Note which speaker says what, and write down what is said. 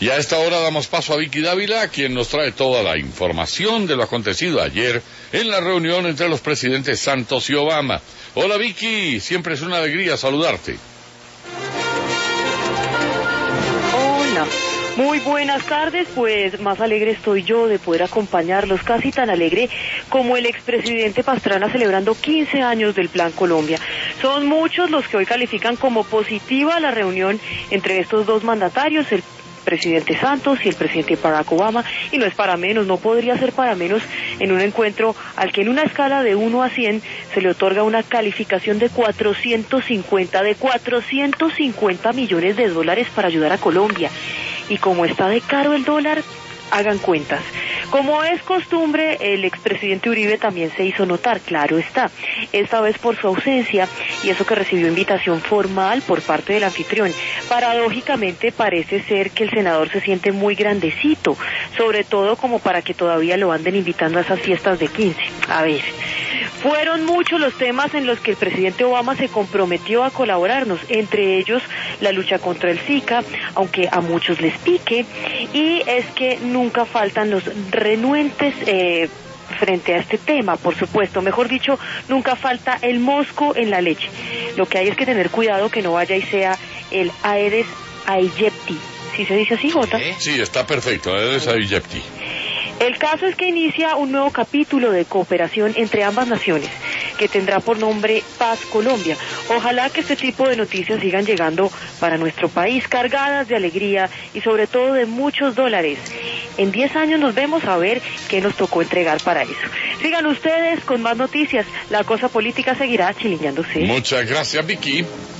Speaker 1: Y a esta hora damos paso a Vicky Dávila, quien nos trae toda la información de lo acontecido ayer en la reunión entre los presidentes Santos y Obama. Hola Vicky, siempre es una alegría saludarte.
Speaker 2: Hola, muy buenas tardes, pues más alegre estoy yo de poder acompañarlos, casi tan alegre como el expresidente Pastrana celebrando 15 años del Plan Colombia. Son muchos los que hoy califican como positiva la reunión entre estos dos mandatarios, el presidente Santos y el presidente Barack Obama, y no es para menos, no podría ser para menos en un encuentro al que en una escala de 1 a 100 se le otorga una calificación de 450 millones de dólares para ayudar a Colombia. Y como está de caro el dólar, hagan cuentas. Como es costumbre, el expresidente Uribe también se hizo notar, claro está, esta vez por su ausencia, y eso que recibió invitación formal por parte del anfitrión. Paradójicamente parece ser que el senador se siente muy grandecito, sobre todo como para que todavía lo anden invitando a esas fiestas de 15. A ver, fueron muchos los temas en los que el presidente Obama se comprometió a colaborarnos, entre ellos la lucha contra el Zika, aunque a muchos les pique, y es que nunca faltan los renuentes frente a este tema, por supuesto, mejor dicho, nunca falta el mosco en la leche. Lo que hay es que tener cuidado que no vaya y sea el Aedes aegypti. ¿Sí se dice así, Jota?
Speaker 1: Sí, está perfecto, Aedes aegypti.
Speaker 2: El caso es que inicia un nuevo capítulo de cooperación entre ambas naciones, que tendrá por nombre Paz Colombia. Ojalá que este tipo de noticias sigan llegando para nuestro país, cargadas de alegría y sobre todo de muchos dólares. En 10 años nos vemos a ver qué nos tocó entregar para eso. Sigan ustedes con más noticias, la cosa política seguirá chiliñándose.
Speaker 1: Muchas gracias, Vicky.